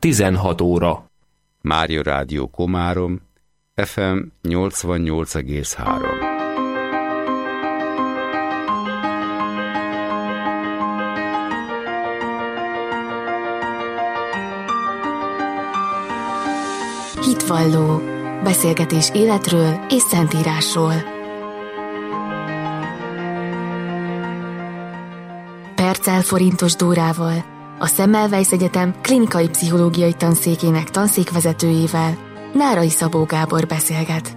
16 óra. Mária Rádió Komárom, FM 88,3. Hitvalló. Beszélgetés életről és szentírásról. Perccel Forintos Dórával, a Semmelweis Egyetem klinikai pszichológiai tanszékének tanszékvezetőjével Nárai Szabó Gábor beszélget.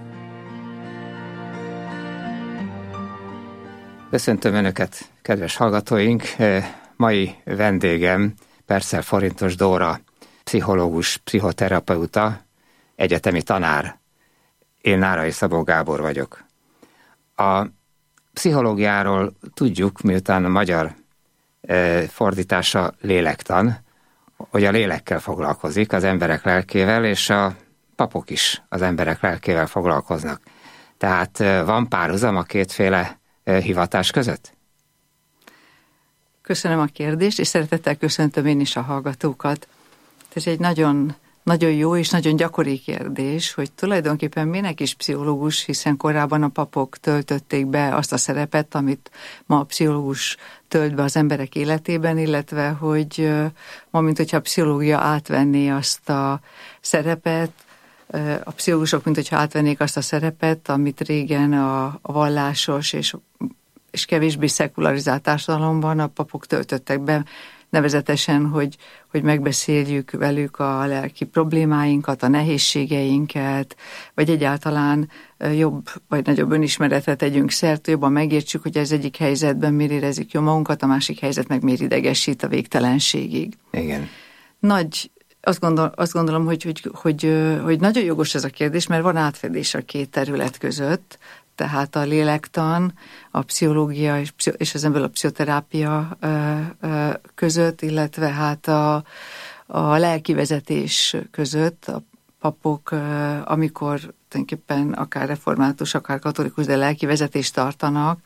Köszöntöm Önöket, kedves hallgatóink! Mai vendégem Perccel Forintos Dóra, pszichológus, pszichoterapeuta, egyetemi tanár. Én Nárai Szabó Gábor vagyok. A pszichológiáról tudjuk, miután a magyar fordítása lélektan, hogy a lélekkel foglalkozik, az emberek lelkével, és a papok is az emberek lelkével foglalkoznak. Tehát van párhuzam a kétféle hivatás között? Köszönöm a kérdést, és szeretettel köszöntöm én is a hallgatókat. Ez egy nagyon jó és nagyon gyakori kérdés, hogy tulajdonképpen minek is pszichológus, hiszen korábban a papok töltötték be azt a szerepet, amit ma a pszichológus tölt be az emberek életében, illetve hogy ma, mint hogyha a pszichológia átvenné azt a szerepet, a pszichológusok, mint hogyha átvennék azt a szerepet, amit régen a vallásos és kevésbé szekularizált társadalomban a papok töltöttek be, nevezetesen, hogy megbeszéljük velük a lelki problémáinkat, a nehézségeinket, vagy egyáltalán jobb vagy nagyobb önismeretre tegyünk szert, jobban megértsük, hogy az egyik helyzetben miért érezzük jó magunkat, a másik helyzet meg miért idegesít a végtelenségig. Igen. Azt gondolom, hogy nagyon jogos ez a kérdés, mert van átfedés a két terület között, tehát a lélektan, a pszichológia és ezen belül a pszichoterápia között, illetve hát a lelkivezetés között a papok, amikor tulajdonképpen akár református, akár katolikus, de lelkivezetést tartanak,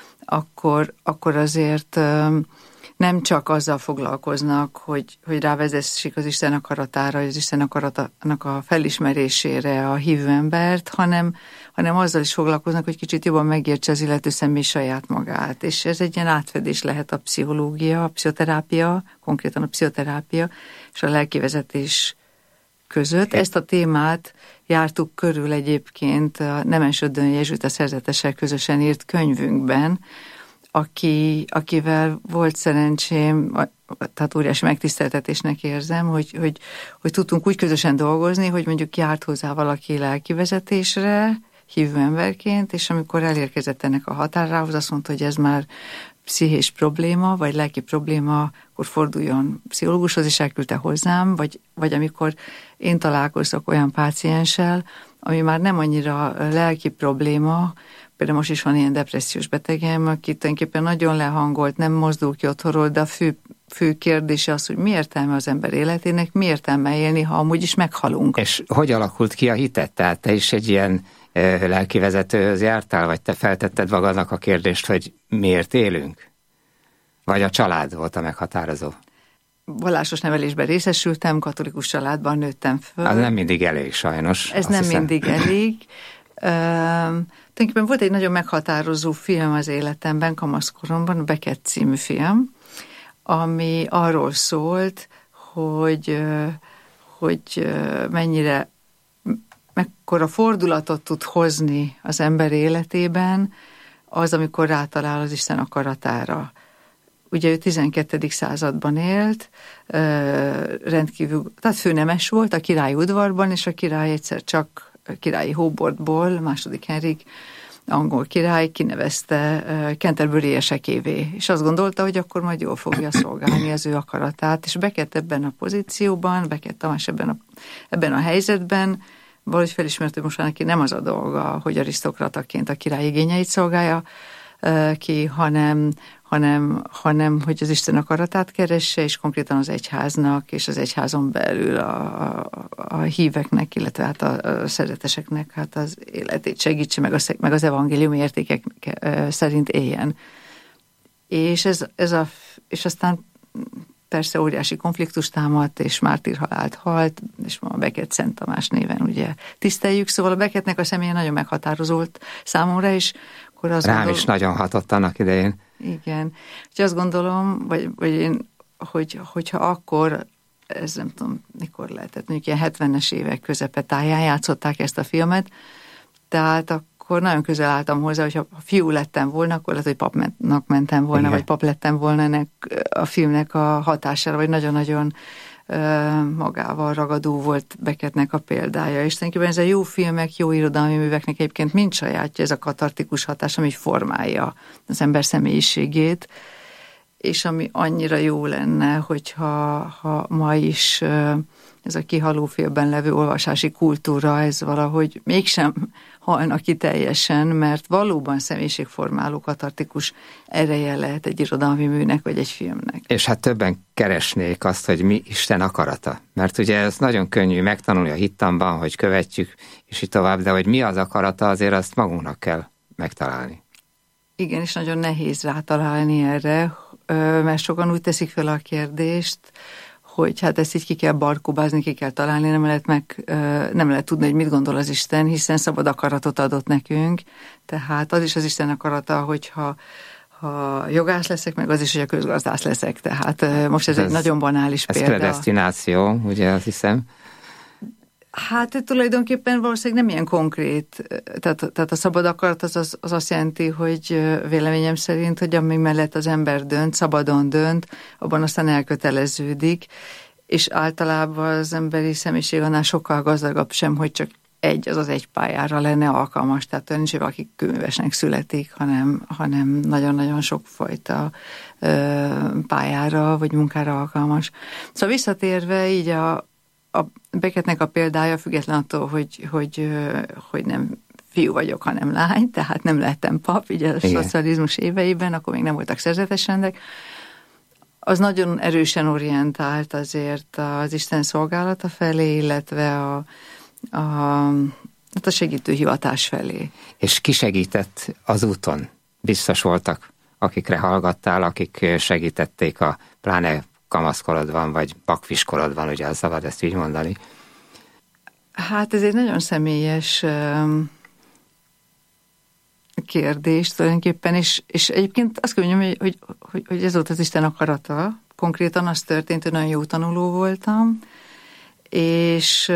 akkor azért nem csak azzal foglalkoznak, hogy rávezessék az Isten akaratára, az Isten akaratának a felismerésére a hívő embert, hanem azzal is foglalkoznak, hogy kicsit jobban megértse az illető személy saját magát. És ez egy ilyen átfedés lehet a pszichológia, a pszichoterápia, konkrétan a pszichoterápia és a lelkivezetés között. Ezt a témát jártuk körül egyébként a Nemes Ödön jezsuita szerzetessel közösen írt könyvünkben, akivel volt szerencsém, tehát óriási megtiszteltetésnek érzem, hogy tudtunk úgy közösen dolgozni, hogy mondjuk járt hozzá valaki lelkivezetésre, hívő emberként, és amikor elérkezett ennek a határához, azt mondta, hogy ez már pszichés probléma, vagy lelki probléma, akkor forduljon pszichológushoz, és elküldte hozzám, vagy amikor én találkozok olyan pácienssel, ami már nem annyira lelki probléma, például most is van ilyen depressziós betegem, aki tulajdonképpen nagyon lehangolt, nem mozdul ki otthonról, de a fő kérdése az, hogy mi értelme az ember életének, mi értelme élni, ha amúgy is meghalunk. És hogy alakult ki a hited? Tehát te is egy ilyen lelkivezetőhöz jártál, vagy te feltetted magadnak a kérdést, hogy miért élünk? Vagy a család volt a meghatározó? Vallásos nevelésben részesültem, katolikus családban nőttem föl. Az nem mindig elég, sajnos. Ez nem mindig elég. Tulajdonképpen volt egy nagyon meghatározó film az életemben, kamaszkoromban, a Beckett című film, ami arról szólt, hogy mekkora fordulatot tud hozni az ember életében az, amikor rátalál az Isten akaratára. Ugye ő 12. században élt, rendkívül, tehát főnemes volt a királyi udvarban, és a király egyszer csak királyi hóbortból, második Henrik, angol király kinevezte Canterbury esekévé, és azt gondolta, hogy akkor majd jól fogja szolgálni az ő akaratát, és Beckett ebben a pozícióban, Beckett Tamás ebben a helyzetben valahogy felismert, hogy most már neki nem az a dolga, hogy arisztokrataként a király igényeit szolgálja ki, hanem hogy az Isten akaratát keresse, és konkrétan az egyháznak, és az egyházon belül a híveknek, illetve hát a szereteseknek hát az életét segítse, meg az evangéliumi értékek szerint éljen. És és aztán persze óriási konfliktus támadt, és mártírhalált halt, és ma a Beckett Szent Tamás néven ugye tiszteljük, szóval a Beckettnek a személye nagyon meghatározott számomra, és akkor azt Rám is nagyon hatott annak idején. Igen. Úgyhogy azt gondolom, vagy én, hogyha akkor, ez nem tudom, mikor lehetett, mondjuk ilyen 70-es évek közepetáján játszották ezt a filmet, tehát akkor nagyon közel álltam hozzá, hogyha fiú lettem volna, akkor lehet, hogy papnak mentem volna, igen, vagy pap lettem volna ennek a filmnek a hatására, vagy nagyon-nagyon magával ragadó volt Beckettnek a példája. És tulajdonképpen ez a jó filmek, jó irodalmi műveknek egyébként mind sajátja ez a katartikus hatás, ami formálja az ember személyiségét, és ami annyira jó lenne, hogyha ma is ez a kihaló félben levő olvasási kultúra, ez valahogy mégsem halna ki teljesen, mert valóban személyiségformáló katartikus ereje lehet egy irodalmi műnek, vagy egy filmnek. És hát többen keresnék azt, hogy mi Isten akarata. Mert ugye ez nagyon könnyű megtanulni a hittanban, hogy követjük, és így tovább, de hogy mi az akarata, azért azt magunknak kell megtalálni. Igen, és nagyon nehéz rátalálni erre, mert sokan úgy teszik fel a kérdést, hogy hát ezt így ki kell barkóbázni, ki kell találni, nem lehet tudni, hogy mit gondol az Isten, hiszen szabad akaratot adott nekünk, tehát az is az Isten akarata, hogyha jogász leszek, meg az is, hogy a közgazdász leszek, tehát most ez egy nagyon banális példa. Ez predesztináció, ugye azt hiszem. Hát tulajdonképpen valószínűleg nem ilyen konkrét, tehát a szabad akarat az azt jelenti, hogy véleményem szerint, hogy ami mellett az ember dönt, szabadon dönt, abban aztán elköteleződik, és általában az emberi személyiség annál sokkal gazdagabb sem, hogy csak egy pályára lenne alkalmas, tehát nincs, hogy valaki kőművesnek születik, hanem nagyon-nagyon sokfajta pályára vagy munkára alkalmas. Szóval visszatérve így a Beckettnek a példája, független attól, hogy nem fiú vagyok, hanem lány, tehát nem lettem pap, így a szocializmus éveiben, akkor még nem voltak szerzetes rendek, az nagyon erősen orientált azért az Isten szolgálata felé, illetve a segítő hivatás felé. És ki segített az úton? Biztos voltak, akikre hallgattál, akik segítették pláne kamaszkorodban, vagy bakfiskorodban, ugye az szabad ezt így mondani? Hát ez egy nagyon személyes kérdés tulajdonképpen, és egyébként azt kell mondjam, hogy ez volt az Isten akarata. Konkrétan az történt, hogy nagyon jó tanuló voltam, és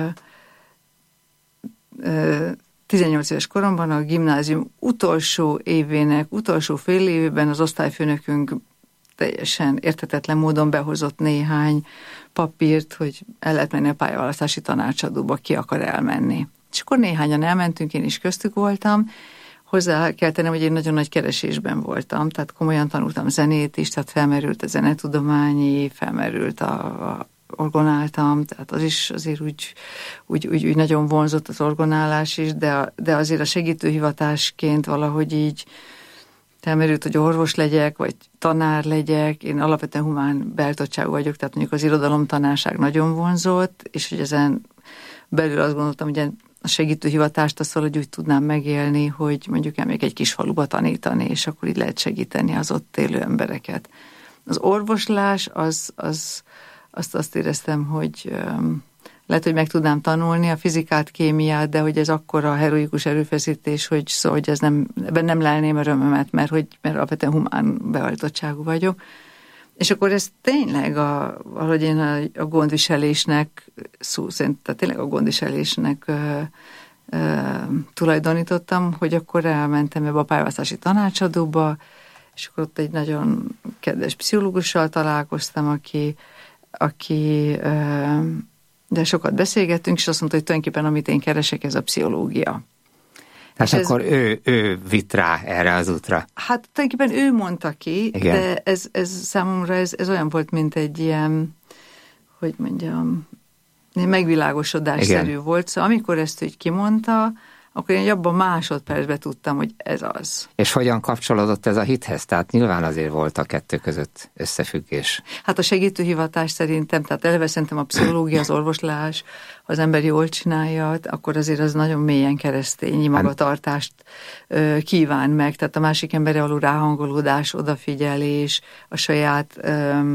18 éves koromban a gimnázium utolsó évének, utolsó fél évben az osztályfőnökünk teljesen érthetetlen módon behozott néhány papírt, hogy el lehet menni a pályaválasztási tanácsadóba, ki akar elmenni. És akkor néhányan elmentünk, én is köztük voltam. Hozzá kell tennem, hogy én nagyon nagy keresésben voltam, tehát komolyan tanultam zenét is, tehát felmerült a zenetudományi, felmerült orgonáltam, tehát az is azért úgy nagyon vonzott az orgonálás is, de azért a segítőhivatásként valahogy így felmerült, hogy orvos legyek, vagy tanár legyek. Én alapvetően humán beállítottságú vagyok, tehát mondjuk az irodalomtanárság nagyon vonzott, és hogy ezen belül azt gondoltam, hogy a segítőhivatást azt valahogy úgy tudnám megélni, hogy mondjuk elmegyek egy kis faluba tanítani, és akkor így lehet segíteni az ott élő embereket. Az orvoslás, azt éreztem, hogy lehet, hogy meg tudnám tanulni a fizikát, kémiát, de hogy ez akkora heroikus erőfeszítés, hogy ebben nem lelném örömömet, mert alapvetően humán beállítottságú vagyok. És akkor ez tényleg valahogy én a gondviselésnek, szó szerint, tehát tényleg a gondviselésnek tulajdonítottam, hogy akkor elmentem ebbe a pályaválasztási tanácsadóba, és akkor ott egy nagyon kedves pszichológussal találkoztam, aki de sokat beszélgettünk, és azt mondta, hogy tulajdonképpen amit én keresek, ez a pszichológia. Tehát akkor ő vitt rá erre az útra. Hát tulajdonképpen ő mondta ki, igen. De ez számomra ez olyan volt, mint egy ilyen, hogy mondjam, megvilágosodásszerű volt. Szóval amikor ezt úgy kimondta, akkor én abban másodpercben tudtam, hogy ez az. És hogyan kapcsolódott ez a hithez? Tehát nyilván azért volt a kettő között összefüggés. Hát a segítőhivatás szerintem, tehát eleve szerintem a pszichológia, az orvoslás, ha az ember jól csinálja, akkor azért az nagyon mélyen keresztényi magatartást kíván meg. Tehát a másik emberre való ráhangolódás, odafigyelés, a saját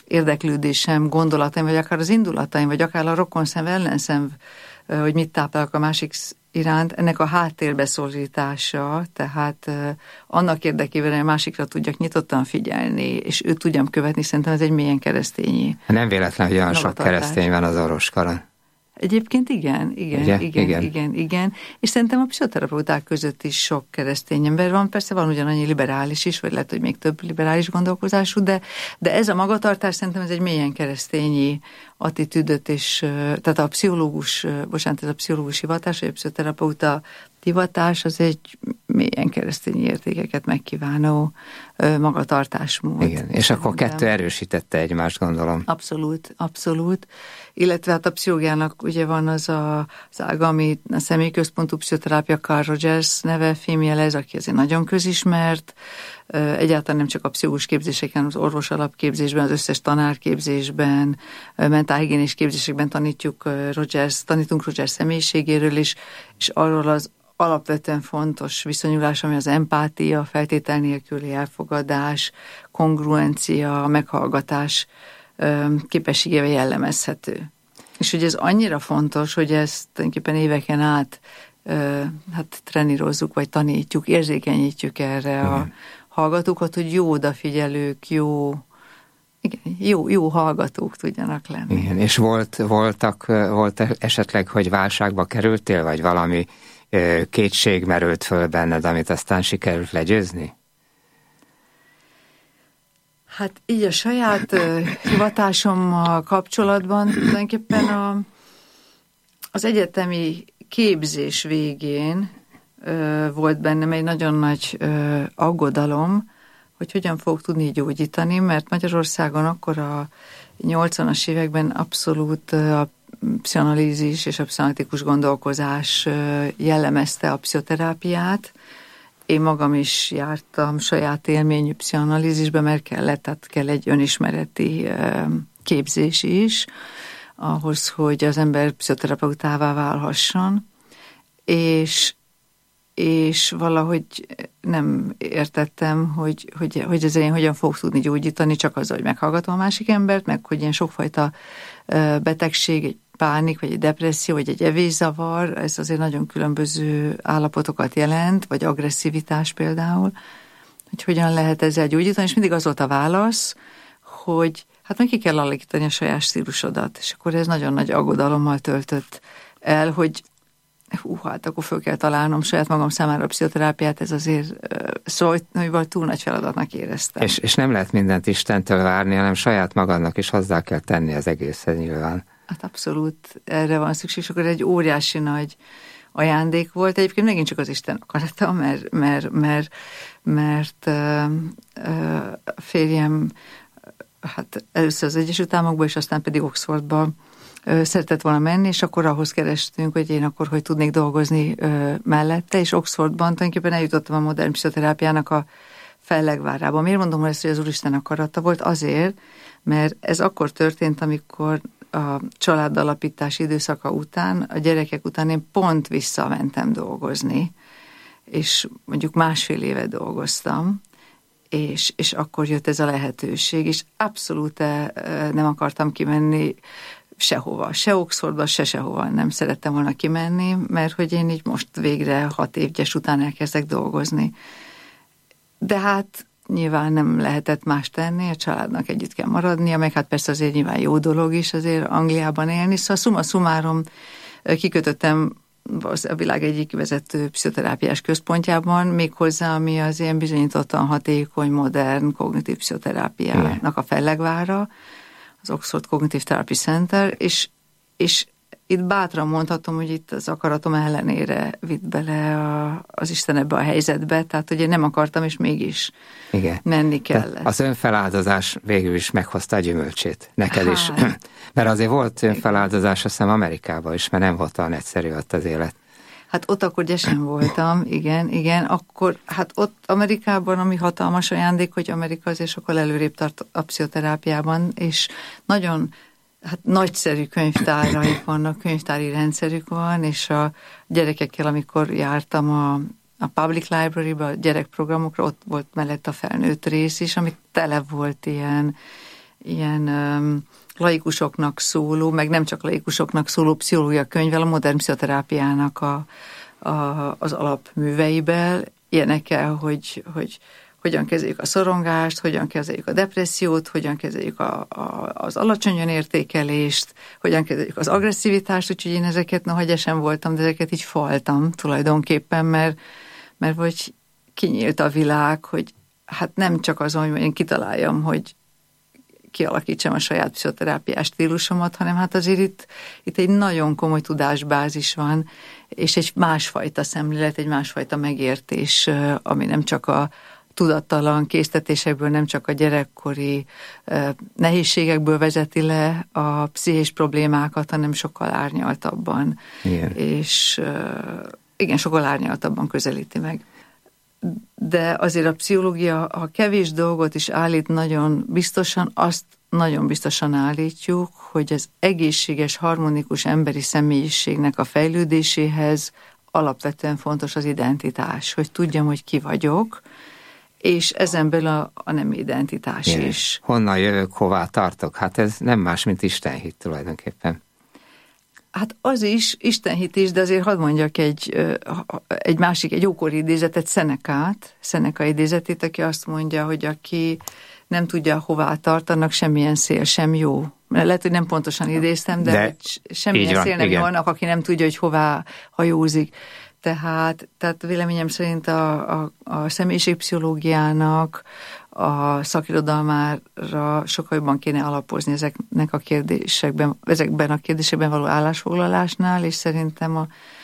érdeklődésem, gondolataim, vagy akár az indulataim, vagy akár a rokonszenv, ellenszenv, hogy mit táplálok a másik iránt, ennek a háttérbe szorítása, tehát annak érdekében, hogy a másikra tudjak nyitottan figyelni, és őt tudjam követni, szerintem ez egy mélyen keresztényi. Nem véletlen, hogy olyan sok keresztény van az Oroskaron. Egyébként igen. És szerintem a pszichoterapeuták között is sok keresztény ember van. Persze van ugyanannyi liberális is, vagy lehet, hogy még több liberális gondolkozású, de ez a magatartás szerintem ez egy mélyen keresztényi attitűdöt, és tehát a pszichológus hivatás, vagy a pszichoterapeuta hivatás, az egy mélyen keresztény értékeket megkívánó magatartásmód. Igen, és szerintem. Akkor kettő erősítette egymást, gondolom. Abszolút. Illetve hát a pszichológiának ugye van az ága, ami a személyközpontú pszichoterápia, Carl Rogers neve fémjelez, aki azért nagyon közismert, egyáltalán nem csak a pszichológus képzéseken, az orvos alapképzésben, az összes tanárképzésben, mentálhigiénés képzésekben tanítunk Rogers személyiségéről is, és arról az alapvetően fontos viszonyulás, ami az empátia, feltétel nélküli elfogadás, kongruencia, meghallgatás képességével jellemezhető. És hogy ez annyira fontos, hogy ezt tulajdonképpen éveken át trenírozzuk, vagy tanítjuk, érzékenyítjük erre a hallgatókat, hogy jó odafigyelők, jó hallgatók tudjanak lenni. Igen, és volt esetleg, hogy válságba kerültél, vagy valami kétség merült föl benned, amit aztán sikerült legyőzni? Hát így a saját hivatásommal kapcsolatban tulajdonképpen az egyetemi képzés végén volt bennem egy nagyon nagy aggodalom, hogy hogyan fogok tudni gyógyítani, mert Magyarországon akkor a 80-as években abszolút a pszichoanalízis és a pszichoanalitikus gondolkozás jellemezte a pszichoterápiát. Én magam is jártam saját élményű pszichoanalízisbe, mert kell egy önismereti képzés is, ahhoz, hogy az ember pszichoterapeutává válhasson, és valahogy nem értettem, hogy ezzel én hogyan fogok tudni gyógyítani, csak azzal, hogy meghallgatom a másik embert, meg hogy ilyen sokfajta betegség, egy pánik, vagy egy depresszió, vagy egy evészavar, ez azért nagyon különböző állapotokat jelent, vagy agresszivitás például, hogy hogyan lehet ezzel gyógyítani, és mindig az volt a válasz, hogy hát meg ki kell alakítani a saját stílusodat, és akkor ez nagyon nagy aggodalommal töltött el, hogy hát akkor föl kell találnom saját magam számára a pszichoterápiát, ez azért szóval túl nagy feladatnak éreztem. És nem lehet mindent Istentől várni, hanem saját magadnak is hozzá kell tenni az egészet nyilván. Hát abszolút erre van szükség, és akkor egy óriási nagy ajándék volt. Egyébként megint csak az Isten akarata, mert a férjem hát először az Egyesült Államokba, és aztán pedig Oxfordba szeretett volna menni, és akkor ahhoz kerestünk, hogy én akkor hogy tudnék dolgozni mellette, és Oxfordban tulajdonképpen eljutottam a modern pszichoterápiának a fellegvárába. Miért mondom ezt, hogy az Úristen akarata volt? Azért, mert ez akkor történt, amikor a családalapítás időszaka után, a gyerekek után én pont visszamentem dolgozni, és mondjuk 1,5 évet dolgoztam, és akkor jött ez a lehetőség, és abszolút nem akartam kimenni sehova, se Oxfordba, sehova nem szerettem volna kimenni, mert hogy én így most végre 6 évgyes után elkezdek dolgozni. De hát nyilván nem lehetett más tenni, a családnak együtt kell maradnia, meg hát persze azért nyilván jó dolog is azért Angliában élni, szóval summa summarum kikötöttem a világ egyik vezető pszichoterápiás központjában, méghozzá, ami az ilyen bizonyítottan hatékony, modern kognitív pszichoterápiának a fellegvára, az Oxford Cognitive Therapy Center, és itt bátran mondhatom, hogy itt az akaratom ellenére vitt bele az Isten ebbe a helyzetbe, tehát hogy én nem akartam, és mégis menni kellett. Tehát az önfeláldozás végül is meghozta a gyümölcsét neked is. Mert azért volt önfeláldozás, azt hiszem Amerikában is, mert nem volt olyan egyszerű ott az élet. Hát ott akkor gyesen voltam, igen. Akkor, hát ott Amerikában, ami hatalmas ajándék, hogy Amerika azért sokkal előrébb tart a pszichoterápiában, és nagyon nagyszerű könyvtáraik vannak, könyvtári rendszerük van, és a gyerekekkel, amikor jártam a Public Library-ba, a gyerekprogramokra, ott volt mellett a felnőtt rész is, ami tele volt ilyen laikusoknak szóló, meg nem csak laikusoknak szóló pszichológia könyvvel, a modern pszichoterápiának az alapműveiből, ilyenekkel, hogy hogyan kezeljük a szorongást, hogyan kezeljük a depressziót, hogyan kezeljük az alacsony önértékelést, hogyan kezeljük az agresszivitást, úgyhogy én ezeket, noha gyesen voltam, de ezeket így faltam tulajdonképpen, mert vagy kinyílt a világ, hogy hát nem csak azon, hogy én kitaláljam, hogy kialakítsam a saját pszichoterápiás stílusomat, hanem hát azért itt egy nagyon komoly tudásbázis van, és egy másfajta szemlélet, egy másfajta megértés, ami nem csak a tudattalan késztetésekből, nem csak a gyerekkori nehézségekből vezeti le a pszichés problémákat, hanem sokkal árnyaltabban. Igen. És igen, sokkal árnyaltabban közelíti meg. De azért a pszichológia, ha kevés dolgot is állít nagyon biztosan, azt nagyon biztosan állítjuk, hogy az egészséges, harmonikus emberi személyiségnek a fejlődéséhez alapvetően fontos az identitás, hogy tudjam, hogy ki vagyok, és ezen belül a nem identitás is. Honnan jövök, hová tartok? Hát ez nem más, mint istenhit tulajdonképpen. Hát az is, istenhit is, de azért hadd mondjak egy másik, egy ókori idézetet, Seneca idézetét, aki azt mondja, hogy aki nem tudja, hová tart, annak semmilyen szél sem jó. Lehet, hogy nem pontosan idéztem, de semmilyen szél nem jó annak, aki nem tudja, hogy hová hajózik. Tehát véleményem szerint a személyiségpszichológiának a szakirodalmára sokkal jobban kéne alapozni ezekben a kérdésekben való állásfoglalásnál, és szerintem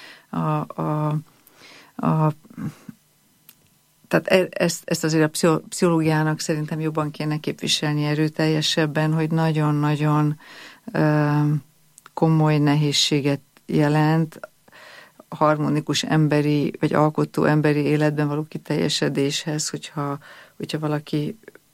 tehát ezt azért a pszichológiának szerintem jobban kéne képviselni erőteljesebben, hogy nagyon-nagyon komoly nehézséget jelent harmonikus emberi, vagy alkotó emberi életben való kiteljesedéshez, hogyha valakinek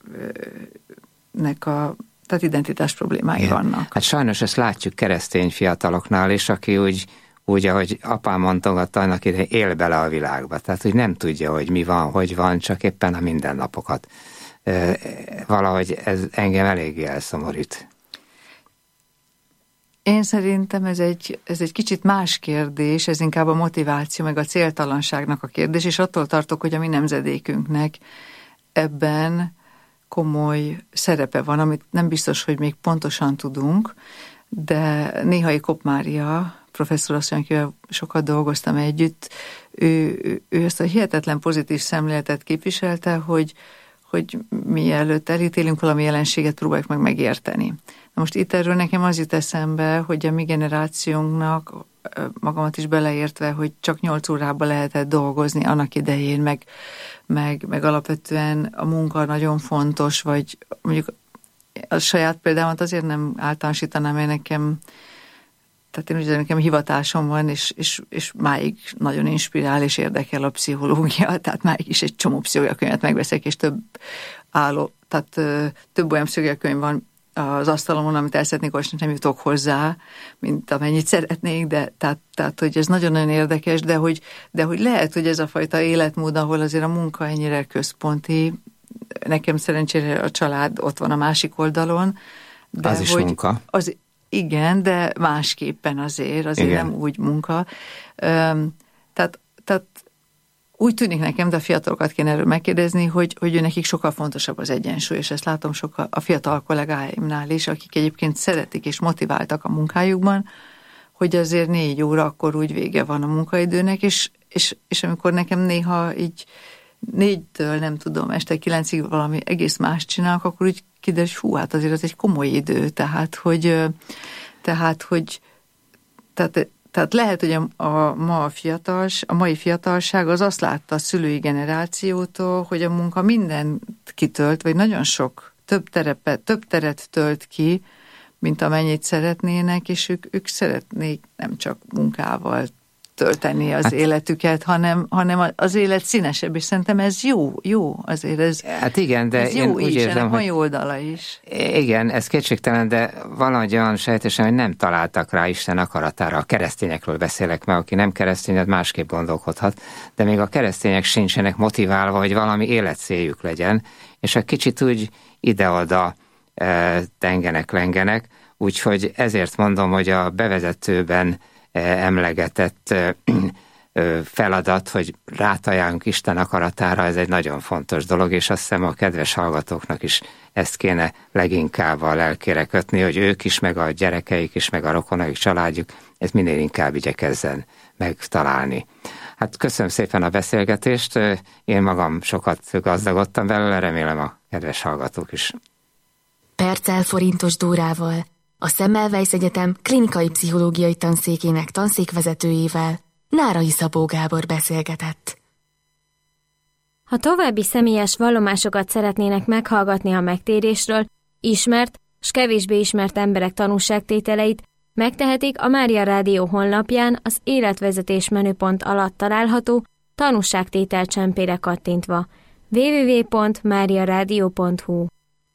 tehát identitás problémái vannak. Hát sajnos ezt látjuk keresztény fiataloknál is, aki úgy, ahogy apám mondogatta, annak idején él bele a világba. Tehát, hogy nem tudja, hogy mi van, hogy van, csak éppen a mindennapokat. Valahogy ez engem eléggé elszomorít. Én szerintem ez egy kicsit más kérdés, ez inkább a motiváció, meg a céltalanságnak a kérdés, és attól tartok, hogy a mi nemzedékünknek ebben komoly szerepe van, amit nem biztos, hogy még pontosan tudunk, de Néhai Kopp Mária professzorasszony, akivel sokat dolgoztam együtt, ő ezt a hihetetlen pozitív szemléletet képviselte, hogy mielőtt elítélünk valami jelenséget, próbáljuk meg megérteni. Na most itt erről nekem az jut eszembe, hogy a mi generációnknak, magamat is beleértve, hogy csak 8 órában lehetett dolgozni annak idején, meg alapvetően a munka nagyon fontos, vagy mondjuk a saját példámat azért nem általánosítanám, mert nekem hivatásom van, és máig nagyon inspirál és érdekel a pszichológia, tehát máig is egy csomó pszichológiakönyvet megveszek, és több olyan pszichológiakönyv van az asztalomon, amit el szeretnék olvasni, nem jutok hozzá, mint amennyit szeretnék, de tehát hogy ez nagyon-nagyon érdekes, de hogy lehet, hogy ez a fajta életmód, ahol azért a munka ennyire központi, nekem szerencsére a család ott van a másik oldalon. De az is munka. Igen, de másképpen azért igen. Nem úgy munka. Tehát úgy tűnik nekem, de a fiatalokat kéne erről megkérdezni, hogy ő nekik sokkal fontosabb az egyensúly, és ezt látom sokkal a fiatal kollégáimnál is, akik egyébként szeretik és motiváltak a munkájukban, hogy azért 4 óra akkor úgy vége van a munkaidőnek, és amikor nekem néha így 4-től nem tudom, este 9-ig valami egész más csinálok, akkor úgy kiderül, hogy hát azért az egy komoly idő, tehát lehet, hogy a mai fiatalság az azt látta a szülői generációtól, hogy a munka mindent kitölt, vagy nagyon sok, több teret tölt ki, mint amennyit szeretnének, és ők szeretnék nem csak munkával tölteni az életüket, hanem az élet színesebb, és szerintem ez jó azért ez. Hát igen, de ez én jó úgy is, érzem, van jó oldala is. Igen, ez kétségtelen, de valahogy olyan sejtesen, hogy nem találtak rá Isten akaratára. A keresztényekről beszélek, mert aki nem keresztény, az másképp gondolkodhat, de még a keresztények sincsenek motiválva, hogy valami életcéljuk legyen, és egy kicsit úgy ide-oda tengenek, lengenek, úgyhogy ezért mondom, hogy a bevezetőben emlegetett feladat, hogy rátaláljunk Isten akaratára, ez egy nagyon fontos dolog, és azt hiszem a kedves hallgatóknak is ezt kéne leginkább a lelkére kötni, hogy ők is, meg a gyerekeik is, meg a rokonaik, családjuk, ezt minél inkább igyekezzen megtalálni. Hát köszönöm szépen a beszélgetést, én magam sokat gazdagodtam belőle, remélem a kedves hallgatók is. Perccel Forintos Dórával, a Semmelweis Egyetem klinikai pszichológiai tanszékének tanszékvezetőjével Nárai Szabó Gábor beszélgetett. Ha további személyes vallomásokat szeretnének meghallgatni a megtérésről, ismert s kevésbé ismert emberek tanúságtételeit, megtehetik a Mária Rádió honlapján az életvezetés menüpont alatt található tanúságtétel csempére kattintva www.mariaradio.hu.